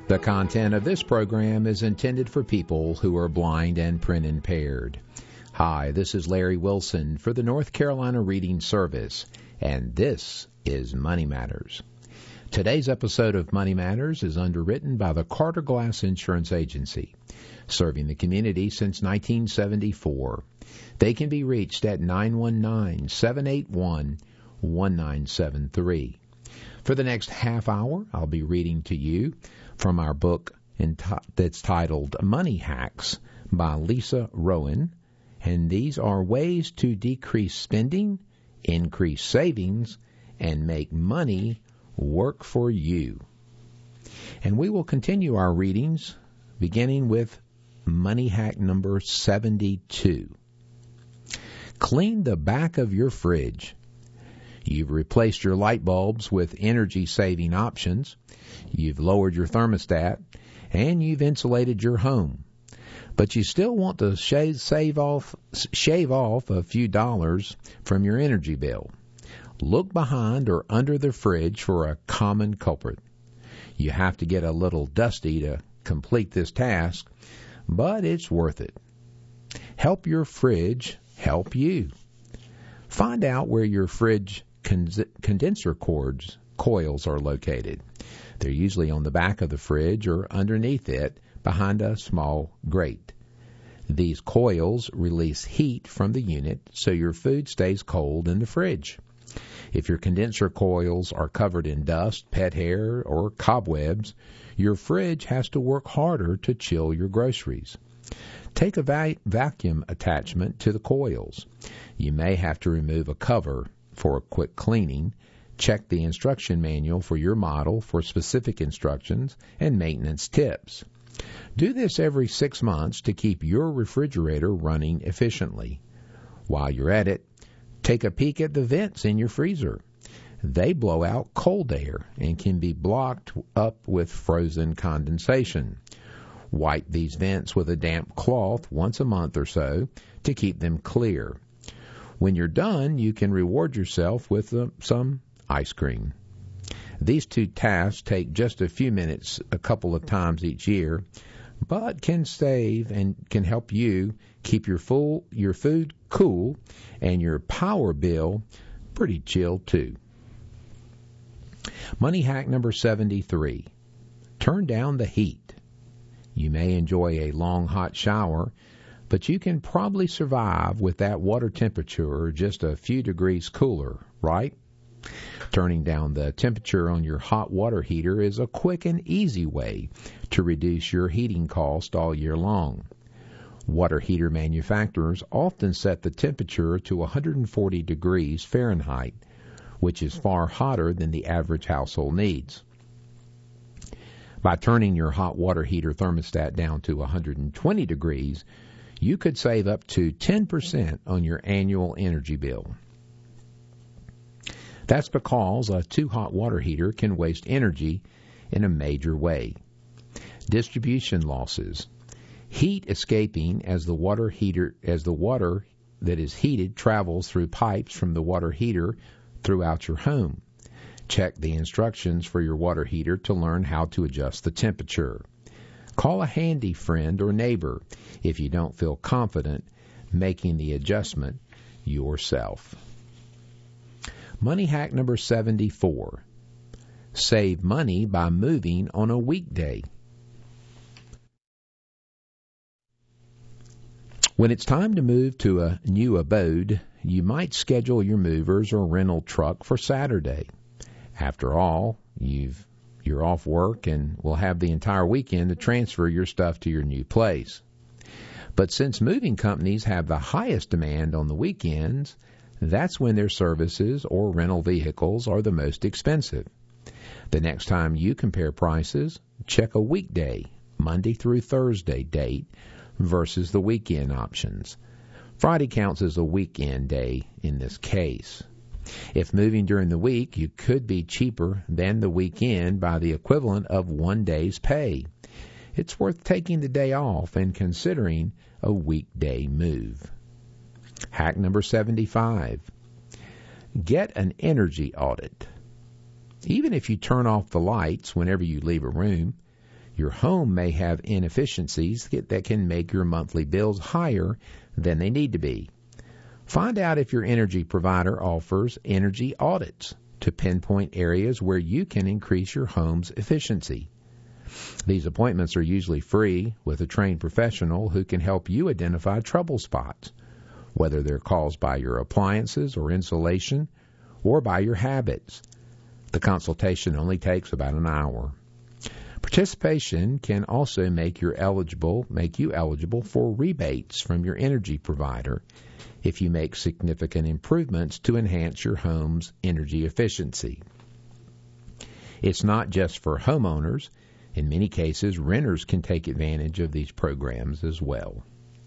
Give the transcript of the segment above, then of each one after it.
The content of this program is intended for people who are blind and print impaired. Hi, this is Larry Wilson for the North Carolina Reading Service, and this is Money Matters. Today's episode of Money Matters is underwritten by the Carter Glass Insurance Agency, serving the community since 1974. They can be reached at 919-781-1973. For the next half hour, I'll be reading to you from our book that's titled Money Hacks by Lisa Rowan, and these are ways to decrease spending, increase savings, and make money work for you. And we will continue our readings beginning with Money Hack number 72. Clean the back of your fridge. You've replaced your light bulbs with energy-saving options. You've lowered your thermostat, and you've insulated your home. But you still want to shave off a few dollars from your energy bill. Look behind or under the fridge for a common culprit. You have to get a little dusty to complete this task, but it's worth it. Help your fridge help you. Find out where your fridge condenser coils are located. They're usually on the back of the fridge or underneath it behind a small grate. These coils release heat from the unit so your food stays cold in the fridge. If your condenser coils are covered in dust, pet hair, or cobwebs, your fridge has to work harder to chill your groceries. Take a vacuum attachment to the coils. You may have to remove a cover for a quick cleaning. Check the instruction manual for your model for specific instructions and maintenance tips. Do this every 6 months to keep your refrigerator running efficiently. While you're at it, take a peek at the vents in your freezer. They blow out cold air and can be blocked up with frozen condensation. Wipe these vents with a damp cloth once a month or so to keep them clear. When you're done, you can reward yourself with some ice cream. These two tasks take just a few minutes a couple of times each year, but can save and can help you keep your food cool and your power bill pretty chill too. Money hack number 73. Turn down the heat. You may enjoy a long hot shower, but you can probably survive with that water temperature just a few degrees cooler, right? Turning down the temperature on your hot water heater is a quick and easy way to reduce your heating cost all year long. Water heater manufacturers often set the temperature to 140 degrees Fahrenheit, which is far hotter than the average household needs. By turning your hot water heater thermostat down to 120 degrees, you could save up to 10% on your annual energy bill. That's because a too hot water heater can waste energy in a major way. Distribution losses. Heat escaping as the water that is heated travels through pipes from the water heater throughout your home. Check the instructions for your water heater to learn how to adjust the temperature. Call a handy friend or neighbor if you don't feel confident making the adjustment yourself. Money hack number 74. Save money by moving on a weekday. When it's time to move to a new abode, you might schedule your movers or rental truck for Saturday. After all, you're off work and will have the entire weekend to transfer your stuff to your new place. But since moving companies have the highest demand on the weekends, that's when their services or rental vehicles are the most expensive. The next time you compare prices, check a weekday, Monday through Thursday date versus the weekend options. Friday counts as a weekend day in this case. If moving during the week, you could be cheaper than the weekend by the equivalent of one day's pay. It's worth taking the day off and considering a weekday move. Hack number 75. Get an energy audit. Even if you turn off the lights whenever you leave a room, Your home may have inefficiencies that can make your monthly bills higher than they need to be. Find out if your energy provider offers energy audits to pinpoint areas where you can increase your home's efficiency. These appointments are usually free with a trained professional who can help you identify trouble spots, whether they're caused by your appliances or insulation or by your habits. The consultation only takes about an hour. Participation can also make you eligible for rebates from your energy provider if you make significant improvements to enhance your home's energy efficiency. It's not just for homeowners. In many cases, renters can take advantage of these programs as well.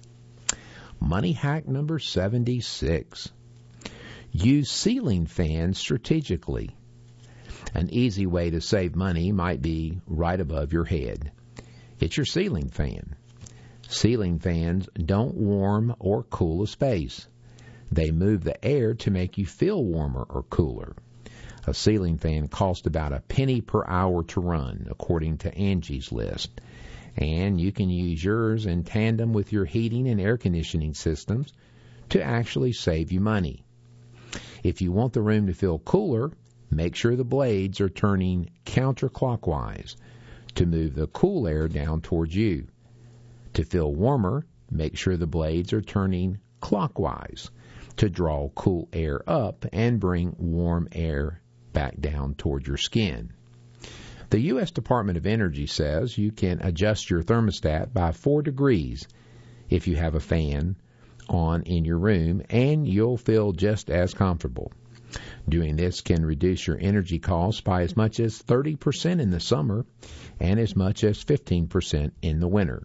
Money hack number 76. Use ceiling fans strategically. An easy way to save money might be right above your head. It's your ceiling fan. Ceiling fans don't warm or cool a space. They move the air to make you feel warmer or cooler. A ceiling fan costs about a penny per hour to run, according to Angie's List. And you can use yours in tandem with your heating and air conditioning systems to actually save you money. If you want the room to feel cooler, make sure the blades are turning counterclockwise to move the cool air down towards you. To feel warmer, make sure the blades are turning clockwise to draw cool air up and bring warm air back down toward your skin. The U.S. Department of Energy says you can adjust your thermostat by 4 degrees if you have a fan on in your room, and you'll feel just as comfortable. Doing this can reduce your energy costs by as much as 30% in the summer and as much as 15% in the winter.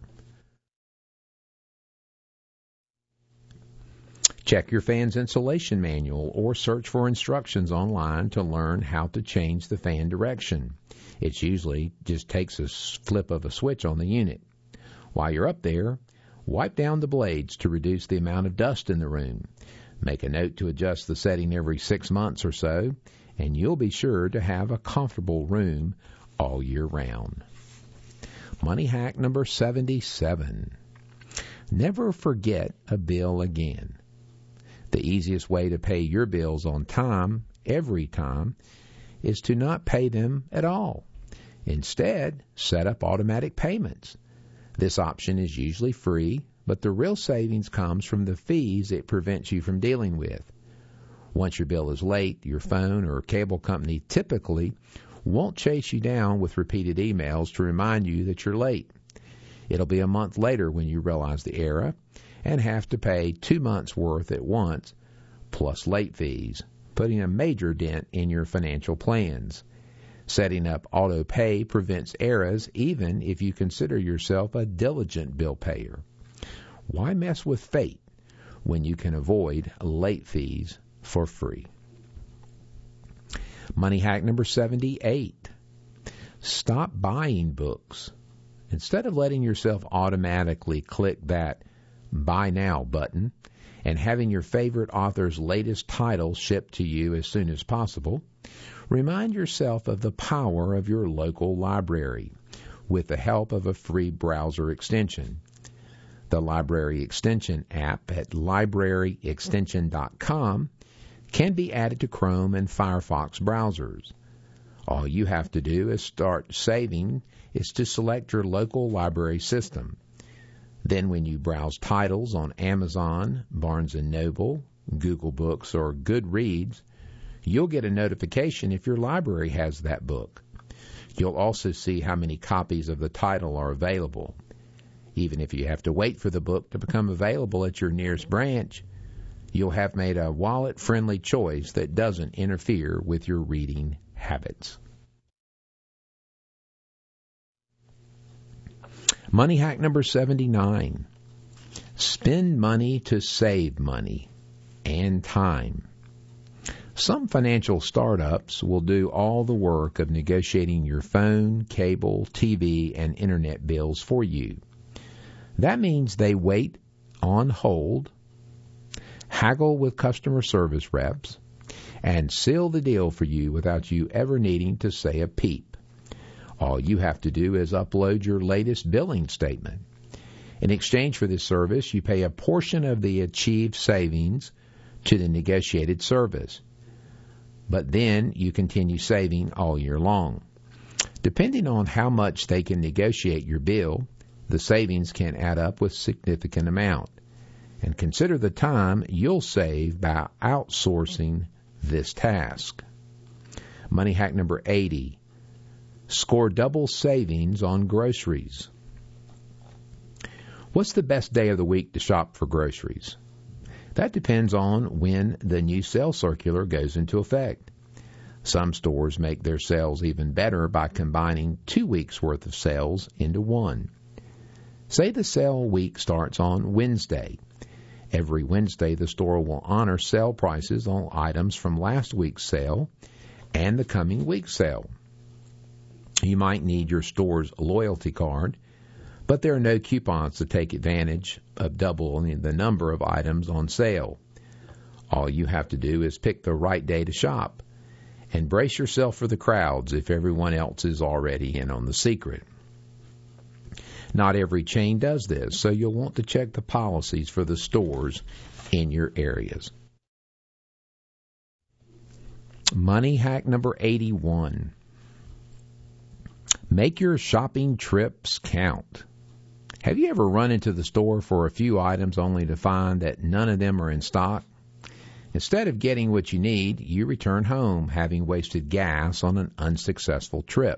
Check your fan's insulation manual or search for instructions online to learn how to change the fan direction. It usually just takes a flip of a switch on the unit. While you're up there, wipe down the blades to reduce the amount of dust in the room. Make a note to adjust the setting every 6 months or so, and you'll be sure to have a comfortable room all year round. Money hack number 77. Never forget a bill again. The easiest way to pay your bills on time, every time, is to not pay them at all. Instead, set up automatic payments. This option is usually free, but the real savings comes from the fees it prevents you from dealing with. Once your bill is late, your phone or cable company typically won't chase you down with repeated emails to remind you that you're late. It'll be a month later when you realize the error and have to pay 2 months' worth at once, plus late fees, putting a major dent in your financial plans. Setting up auto pay prevents errors even if you consider yourself a diligent bill payer. Why mess with fate when you can avoid late fees for free? Money hack number 78. Stop buying books. Instead of letting yourself automatically click that Buy Now button and having your favorite author's latest title shipped to you as soon as possible, remind yourself of the power of your local library with the help of a free browser extension. The Library Extension app at libraryextension.com can be added to Chrome and Firefox browsers. All you have to do is start saving is to select your local library system. Then when you browse titles on Amazon, Barnes & Noble, Google Books, or Goodreads, you'll get a notification if your library has that book. You'll also see how many copies of the title are available. Even if you have to wait for the book to become available at your nearest branch, you'll have made a wallet-friendly choice that doesn't interfere with your reading habits. Money hack number 79. Spend money to save money and time. Some financial startups will do all the work of negotiating your phone, cable, TV, and internet bills for you. That means they wait on hold, haggle with customer service reps, and seal the deal for you without you ever needing to say a peep. All you have to do is upload your latest billing statement. In exchange for this service, you pay a portion of the achieved savings to the negotiated service. But then you continue saving all year long. Depending on how much they can negotiate your bill, the savings can add up with significant amount. And consider the time you'll save by outsourcing this task. Money hack number 80. Score double savings on groceries. What's the best day of the week to shop for groceries? That depends on when the new sales circular goes into effect. Some stores make their sales even better by combining 2 weeks' worth of sales into one. Say the sale week starts on Wednesday. Every Wednesday, the store will honor sale prices on items from last week's sale and the coming week's sale. You might need your store's loyalty card, but there are no coupons to take advantage of doubling the number of items on sale. All you have to do is pick the right day to shop and brace yourself for the crowds if everyone else is already in on the secret. Not every chain does this, so you'll want to check the policies for the stores in your areas. Money hack number 81. Make your shopping trips count. Have you ever run into the store for a few items only to find that none of them are in stock? Instead of getting what you need, you return home having wasted gas on an unsuccessful trip.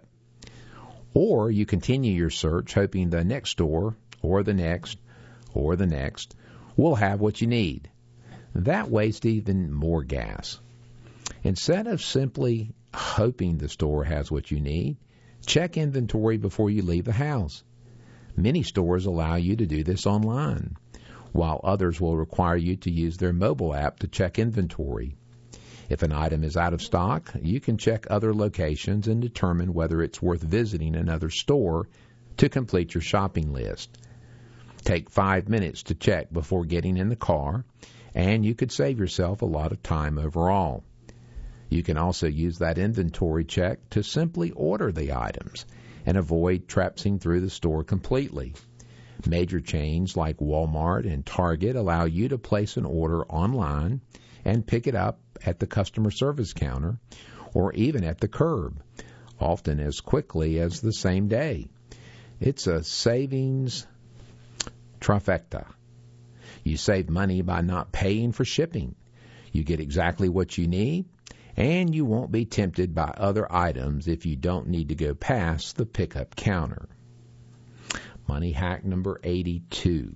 Or you continue your search hoping the next store, or the next, or the next, will have what you need. That wastes even more gas. Instead of simply hoping the store has what you need, check inventory before you leave the house. Many stores allow you to do this online, while others will require you to use their mobile app to check inventory. If an item is out of stock, you can check other locations and determine whether it's worth visiting another store to complete your shopping list. Take 5 minutes to check before getting in the car, and you could save yourself a lot of time overall. You can also use that inventory check to simply order the items and avoid traipsing through the store completely. Major chains like Walmart and Target allow you to place an order online and pick it up at the customer service counter or even at the curb, often as quickly as the same day. It's a savings trifecta. You save money by not paying for shipping. You get exactly what you need, and you won't be tempted by other items if you don't need to go past the pickup counter. Money hack number 82.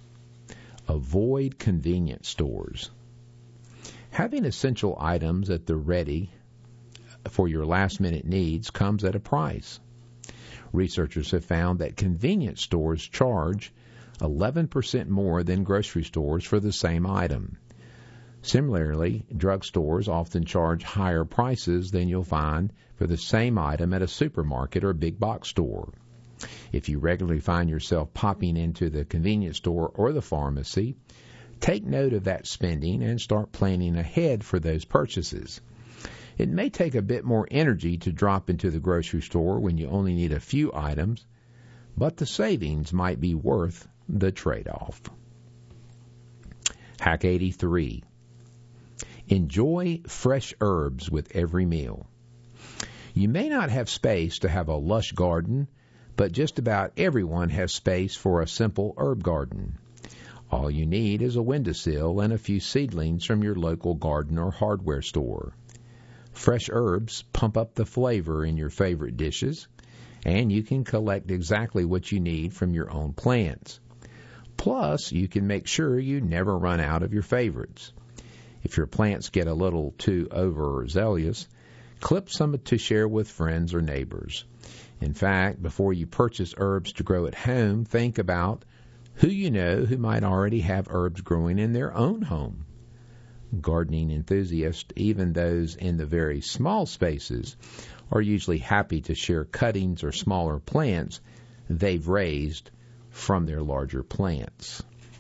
Avoid convenience stores. Having essential items at the ready for your last-minute needs comes at a price. Researchers have found that convenience stores charge 11% more than grocery stores for the same item. Similarly, drugstores often charge higher prices than you'll find for the same item at a supermarket or big box store. If you regularly find yourself popping into the convenience store or the pharmacy, take note of that spending and start planning ahead for those purchases. It may take a bit more energy to drop into the grocery store when you only need a few items, but the savings might be worth the trade-off. Hack 83. Enjoy fresh herbs with every meal. You may not have space to have a lush garden, but just about everyone has space for a simple herb garden. All you need is a windowsill and a few seedlings from your local garden or hardware store. Fresh herbs pump up the flavor in your favorite dishes, and you can collect exactly what you need from your own plants. Plus, you can make sure you never run out of your favorites. If your plants get a little too overzealous, clip some to share with friends or neighbors. In fact, before you purchase herbs to grow at home, think about who you know who might already have herbs growing in their own home. Gardening enthusiasts, even those in the very small spaces, are usually happy to share cuttings or smaller plants they've raised from their larger plants.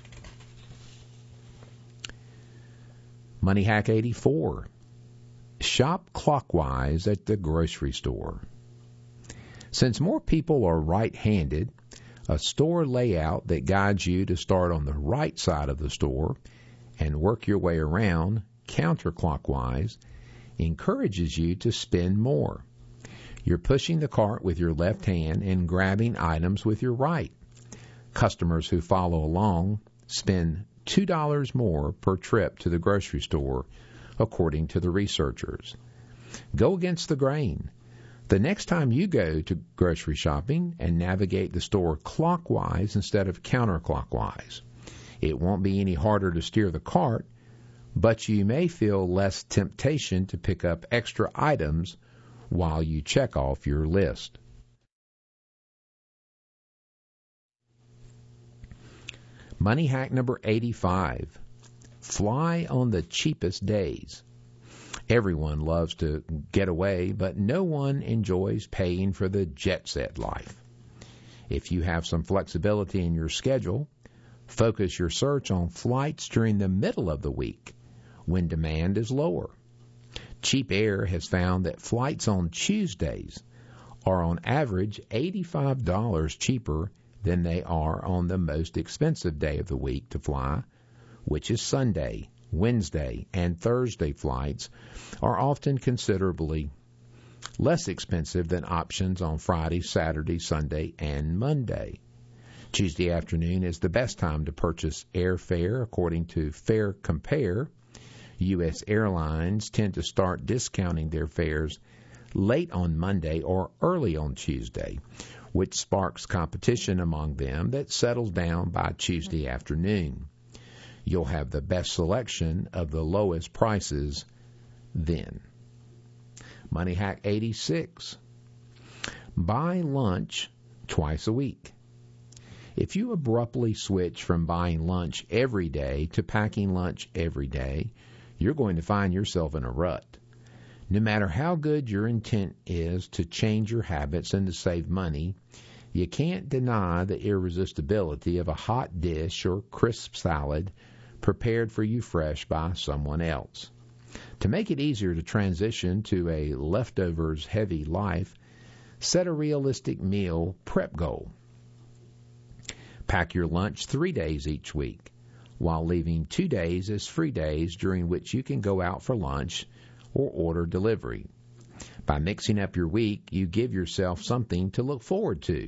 Money hack 84. Shop clockwise at the grocery store. Since more people are right-handed, a store layout that guides you to start on the right side of the store and work your way around counterclockwise encourages you to spend more. You're pushing the cart with your left hand and grabbing items with your right. Customers who follow along spend $2 more per trip to the grocery store, according to the researchers. Go against the grain. The next time you go to grocery shopping and navigate the store clockwise instead of counterclockwise. It won't be any harder to steer the cart, but you may feel less temptation to pick up extra items while you check off your list. Money hack number 85. Fly on the cheapest days. Everyone loves to get away, but no one enjoys paying for the jet-set life. If you have some flexibility in your schedule, focus your search on flights during the middle of the week when demand is lower. Cheap Air has found that flights on Tuesdays are on average $85 cheaper than they are on the most expensive day of the week to fly, which is Sunday. Wednesday and Thursday flights are often considerably less expensive than options on Friday, Saturday, Sunday, and Monday. Tuesday afternoon is the best time to purchase airfare, according to Fare Compare. U.S. airlines tend to start discounting their fares late on Monday or early on Tuesday, which sparks competition among them that settles down by Tuesday afternoon. You'll have the best selection of the lowest prices then. Money hack 86. Buy lunch twice a week. If you abruptly switch from buying lunch every day to packing lunch every day, you're going to find yourself in a rut. No matter how good your intent is to change your habits and to save money, you can't deny the irresistibility of a hot dish or crisp salad prepared for you fresh by someone else. To make it easier to transition to a leftovers-heavy life, set a realistic meal prep goal. Pack your lunch 3 days each week, while leaving 2 days as free days during which you can go out for lunch or order delivery. By mixing up your week, you give yourself something to look forward to,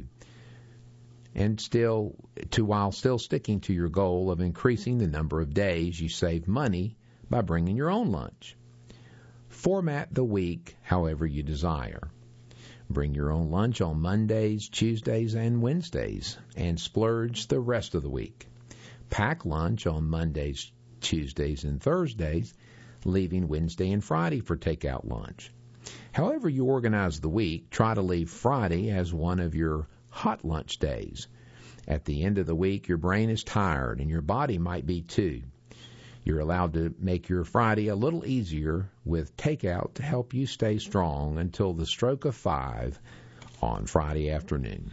and while still sticking to your goal of increasing the number of days you save money by bringing your own lunch. Format the week however you desire. Bring your own lunch on Mondays, Tuesdays, and Wednesdays, and splurge the rest of the week. Pack lunch on Mondays, Tuesdays, and Thursdays, leaving Wednesday and Friday for takeout lunch. However you organize the week, try to leave Friday as one of your hot lunch days. At the end of the week, your brain is tired, and your body might be too. You're allowed to make your Friday a little easier with takeout to help you stay strong until the stroke of 5 on Friday afternoon.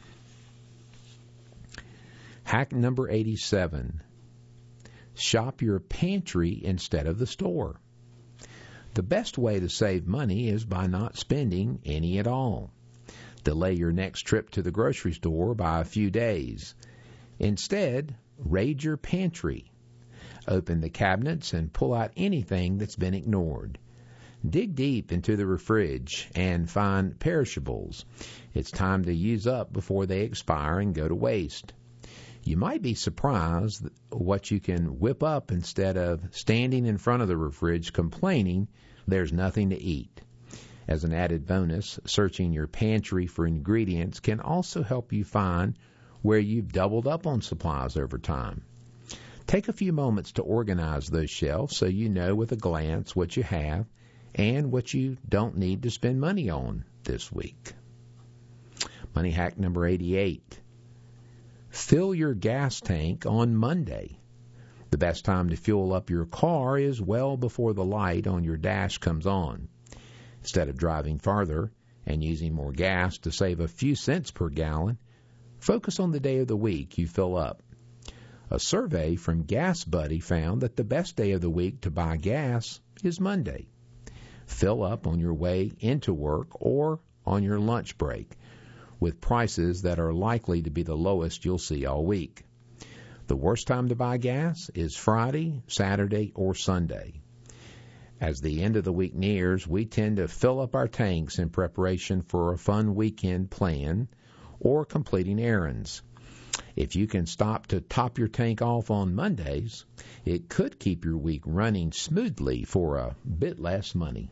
Hack number 87. Shop your pantry instead of the store. The best way to save money is by not spending any at all. Delay your next trip to the grocery store by a few days. Instead, raid your pantry. Open the cabinets and pull out anything that's been ignored. Dig deep into the fridge and find perishables. It's time to use up before they expire and go to waste. You might be surprised what you can whip up instead of standing in front of the fridge complaining there's nothing to eat. As an added bonus, searching your pantry for ingredients can also help you find where you've doubled up on supplies over time. Take a few moments to organize those shelves so you know with a glance what you have and what you don't need to spend money on this week. Money hack number 88. Fill your gas tank on Monday. The best time to fuel up your car is well before the light on your dash comes on. Instead of driving farther and using more gas to save a few cents per gallon, focus on the day of the week you fill up. A survey from GasBuddy found that the best day of the week to buy gas is Monday. Fill up on your way into work or on your lunch break, with prices that are likely to be the lowest you'll see all week. The worst time to buy gas is Friday, Saturday, or Sunday. As the end of the week nears, we tend to fill up our tanks in preparation for a fun weekend plan or completing errands. If you can stop to top your tank off on Mondays, it could keep your week running smoothly for a bit less money.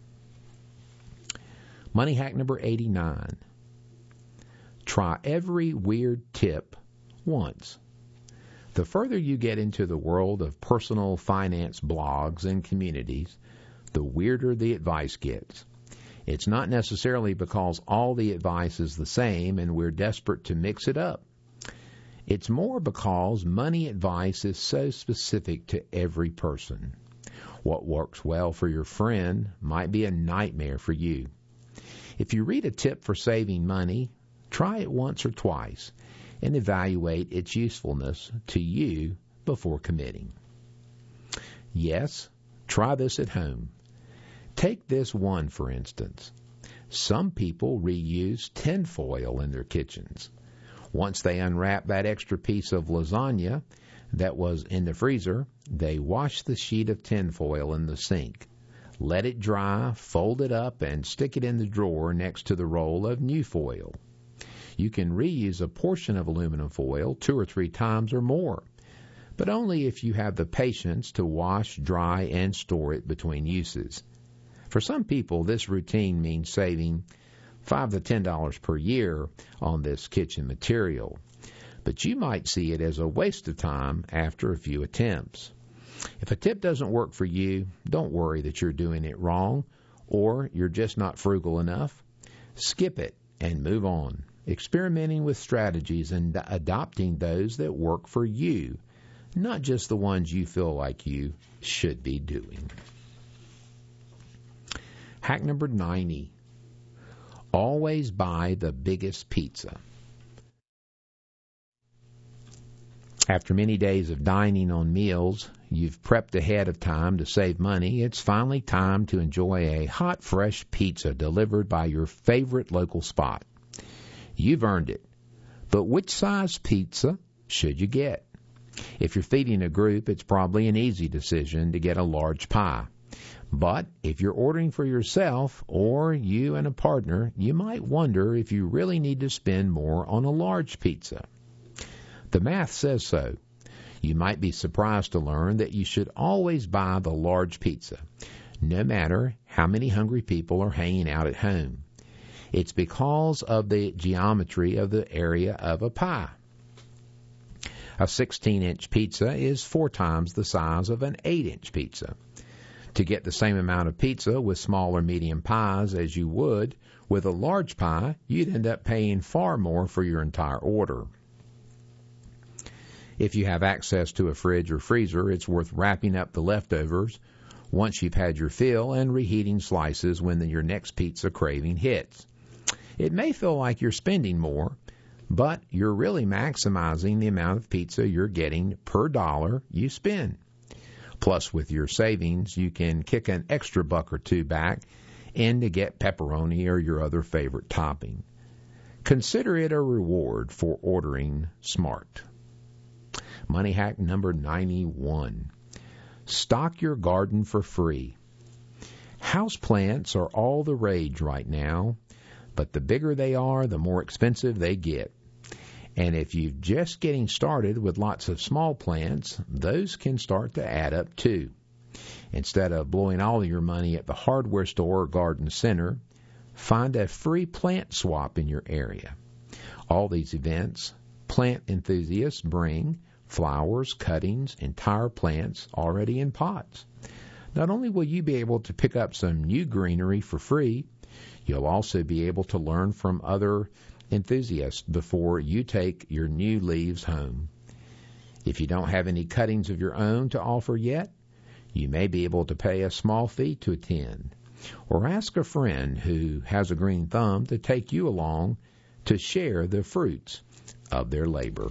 Money hack number 89. Try every weird tip once. The further you get into the world of personal finance blogs and communities, the weirder the advice gets. It's not necessarily because all the advice is the same and we're desperate to mix it up. It's more because money advice is so specific to every person. What works well for your friend might be a nightmare for you. If you read a tip for saving money, try it once or twice and evaluate its usefulness to you before committing. Yes, try this at home. Take this one, for instance. Some people reuse tinfoil in their kitchens. Once they unwrap that extra piece of lasagna that was in the freezer, they wash the sheet of tinfoil in the sink. Let it dry, fold it up, and stick it in the drawer next to the roll of new foil. You can reuse a portion of aluminum foil 2 or 3 times or more, but only if you have the patience to wash, dry, and store it between uses. For some people, this routine means saving $5 to $10 per year on this kitchen material, but you might see it as a waste of time after a few attempts. If a tip doesn't work for you, don't worry that you're doing it wrong or you're just not frugal enough. Skip it and move on, experimenting with strategies and adopting those that work for you, not just the ones you feel like you should be doing. Hack number 90. Always buy the biggest pizza. After many days of dining on meals you've prepped ahead of time to save money, it's finally time to enjoy a hot, fresh pizza delivered by your favorite local spot. You've earned it. But which size pizza should you get? If you're feeding a group, it's probably an easy decision to get a large pie. But if you're ordering for yourself or you and a partner, you might wonder if you really need to spend more on a large pizza. The math says so. You might be surprised to learn that you should always buy the large pizza, no matter how many hungry people are hanging out at home. It's because of the geometry of the area of a pie. A 16-inch pizza is 4 times the size of an 8-inch pizza. To get the same amount of pizza with small or medium pies as you would with a large pie, you'd end up paying far more for your entire order. If you have access to a fridge or freezer, it's worth wrapping up the leftovers once you've had your fill and reheating slices when your next pizza craving hits. It may feel like you're spending more, but you're really maximizing the amount of pizza you're getting per dollar you spend. Plus, with your savings, you can kick an extra $1 or $2 back in to get pepperoni or your other favorite topping. Consider it a reward for ordering smart. Money hack number 91. Stock your garden for free. Houseplants are all the rage right now, but the bigger they are, the more expensive they get. And if you're just getting started with lots of small plants, those can start to add up too. Instead of blowing all of your money at the hardware store or garden center, find a free plant swap in your area. All these events, plant enthusiasts bring flowers, cuttings, entire plants already in pots. Not only will you be able to pick up some new greenery for free, you'll also be able to learn from other enthusiasts before you take your new leaves home. If you don't have any cuttings of your own to offer yet, you may be able to pay a small fee to attend, or ask a friend who has a green thumb to take you along to share the fruits of their labor.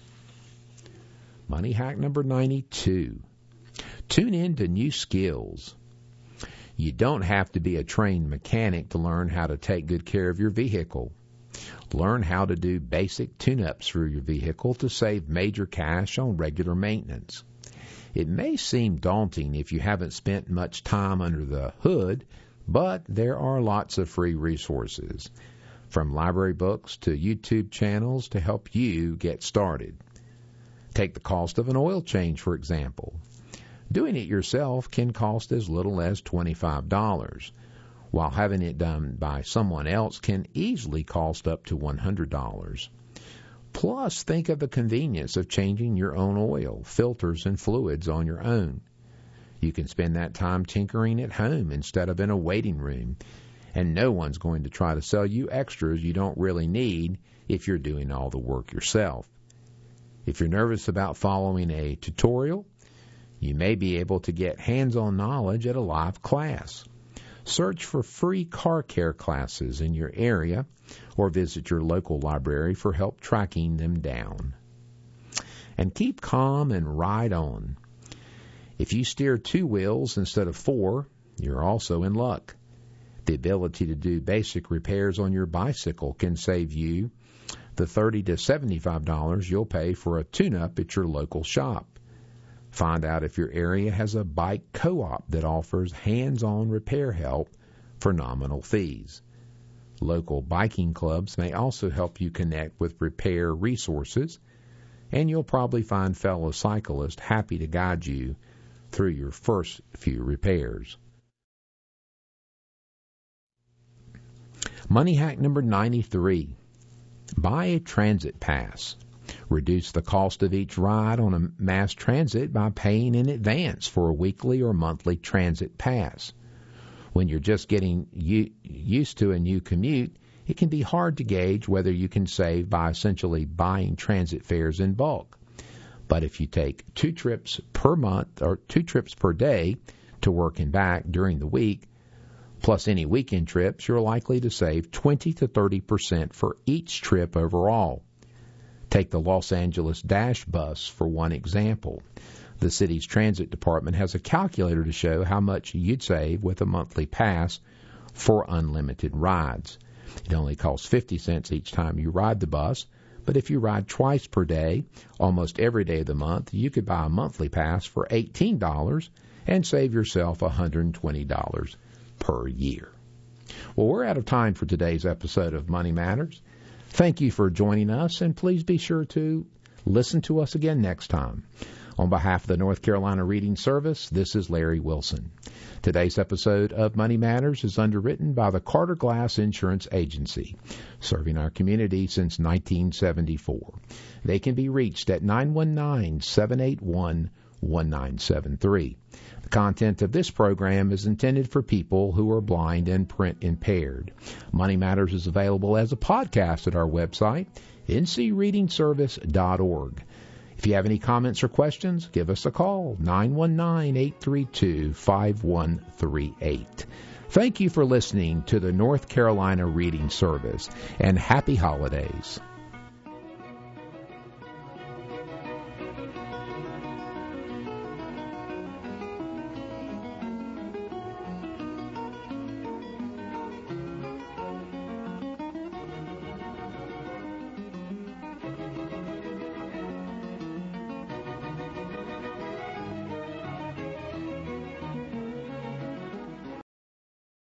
Money hack number 92. Tune in to new skills. You don't have to be a trained mechanic to learn how to take good care of your vehicle. Learn how to do basic tune-ups for your vehicle to save major cash on regular maintenance. It may seem daunting if you haven't spent much time under the hood, but there are lots of free resources, from library books to YouTube channels to help you get started. Take the cost of an oil change, for example. Doing it yourself can cost as little as $25, while having it done by someone else can easily cost up to $100. Plus, think of the convenience of changing your own oil, filters, and fluids on your own. You can spend that time tinkering at home instead of in a waiting room, and no one's going to try to sell you extras you don't really need if you're doing all the work yourself. If you're nervous about following a tutorial, you may be able to get hands-on knowledge at a live class. Search for free car care classes in your area or visit your local library for help tracking them down. And keep calm and ride on. If you steer 2 wheels instead of 4, you're also in luck. The ability to do basic repairs on your bicycle can save you the $30 to $75 you'll pay for a tune-up at your local shop. Find out if your area has a bike co-op that offers hands-on repair help for nominal fees. Local biking clubs may also help you connect with repair resources, and you'll probably find fellow cyclists happy to guide you through your first few repairs. Money hack number 93. Buy a transit pass. Reduce the cost of each ride on a mass transit by paying in advance for a weekly or monthly transit pass. When you're just getting used to a new commute, it can be hard to gauge whether you can save by essentially buying transit fares in bulk. But if you take 2 trips per month or 2 trips per day to work and back during the week, plus any weekend trips, you're likely to save 20 to 30% for each trip overall. Take the Los Angeles Dash bus for one example. The city's transit department has a calculator to show how much you'd save with a monthly pass for unlimited rides. It only costs 50 cents each time you ride the bus, but if you ride twice per day, almost every day of the month, you could buy a monthly pass for $18 and save yourself $120 per year. Well, we're out of time for today's episode of Money Matters. Thank you for joining us, and please be sure to listen to us again next time. On behalf of the North Carolina Reading Service, this is Larry Wilson. Today's episode of Money Matters is underwritten by the Carter Glass Insurance Agency, serving our community since 1974. They can be reached at 919-781-1973. The content of this program is intended for people who are blind and print impaired. Money Matters is available as a podcast at our website, ncreadingservice.org. If you have any comments or questions, give us a call, 919-832-5138. Thank you for listening to the North Carolina Reading Service, and happy holidays.